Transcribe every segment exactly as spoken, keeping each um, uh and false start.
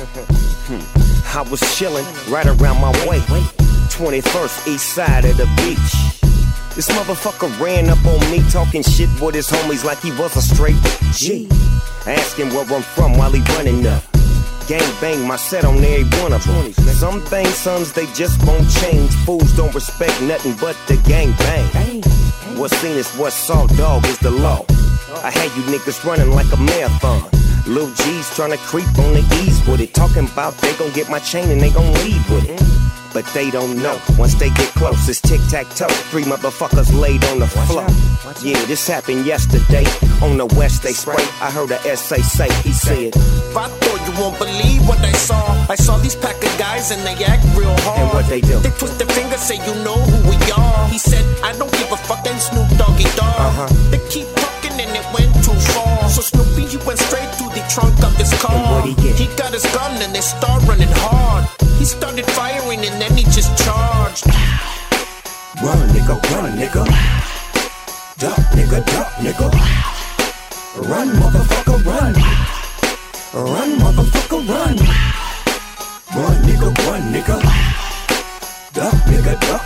I was chillin' right around my way, twenty-first east side of the beach. This motherfucker ran up on me talking shit with his homies like he was a straight G. Asking where I'm from while he running up. Gang bang my set on every one of them. Some things, sons, they just won't change. Fools don't respect nothing but the gang bang. What's seen is what's saw, dog, is the law. I had you niggas running like a marathon. Lil G's trying to creep on the ease with it. Talking about they gon' get my chain and they gon' leave with it. But they don't know, once they get close, it's tic-tac-toe. Three motherfuckers laid on the floor. Yeah, this happened yesterday. On the west they spray, I heard a S A say, he said, I thought you won't believe what I saw. I saw these pack of guys and they act real hard. And what they do? They twist their fingers, say you know who we are. He said, I don't give a fucking Snoop Doggy Dogg. Uh-huh. They keep talking and it went too far. So Snoopy, he went straight through the trunk of his car. And what'd he get? He got his gun and they start running hard. He started firing and then he just charged. Run, nigga, run, nigga. Duck, nigga, duck, nigga. Run, motherfucker, run. Run, motherfucker, run. Run, nigga, run, nigga. Duck, nigga, duck,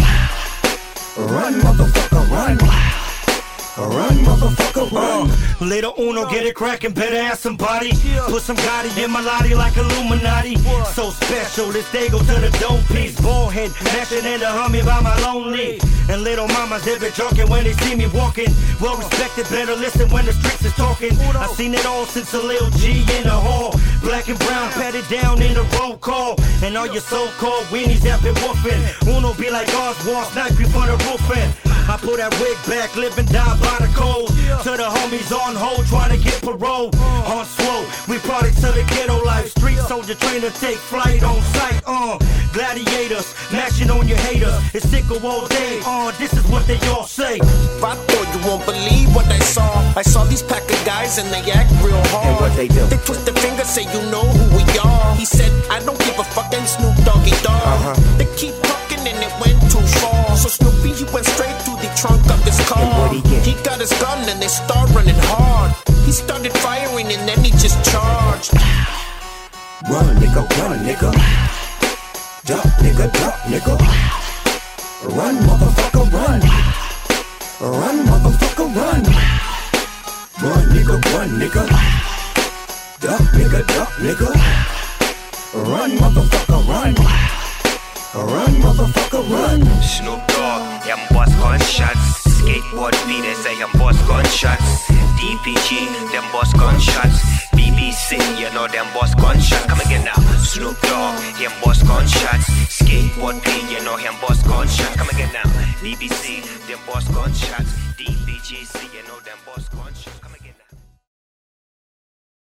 nigga. Run, motherfucker, run. Run, motherfucker, run. Uh, Little Uno, get it crackin', better ask somebody. Put some Gotti in my lottie like Illuminati. So special, this day go to the dope piece. Ballhead, mashing in the Humvee by my lonely. And little mamas, they be joking when they see me walking. Well respected, better listen when the streets is talking. I seen it all since a Lil G in the hall. Black and brown, patted down in the roll call. And all your so-called weenies have been woofing. Uno be like Oswald, snipe you from the roofing. I put that wig back, live and die by the cold. To the homies on hold, trying to get parole. On slow, we products of the ghetto life. Street soldier train to take flight on sight. Uh, gladiators, mashing on your haters. It's sick of all day. Uh, this is what they all say. I thought you won't believe what I saw. I saw these pack of guys and they act real hard. And what they do? They twist their fingers, say you know who we are. He said, I don't give a fucking Snoop Doggy Dogg. Uh-huh. They keep talking and it went too far. So Snoopy, he went straight through the trunk of his car. And what'd he get? He got his gun and they start running hard. He started firing and then he just charged. Run, nigga, run, nigga. Duck, nigga, duck, nigga. Run, motherfucker, run. Run, motherfucker, run. Run, nigga, run, nigga. Duck, nigga, duck, nigga. Run, motherfucker, run. Run, motherfucker, run. Snoop Dogg, them boss gunshots. Skateboard B, they say them boss gunshots. D P G, them boss gunshots. B B C, you know them boss gunshots. Come again now. Snoop Dogg, him boss gunshots. Skateboard B, you know him boss gunshots. Come again now. B B C, them boss gunshots. D P G C, you know them boss gunshots.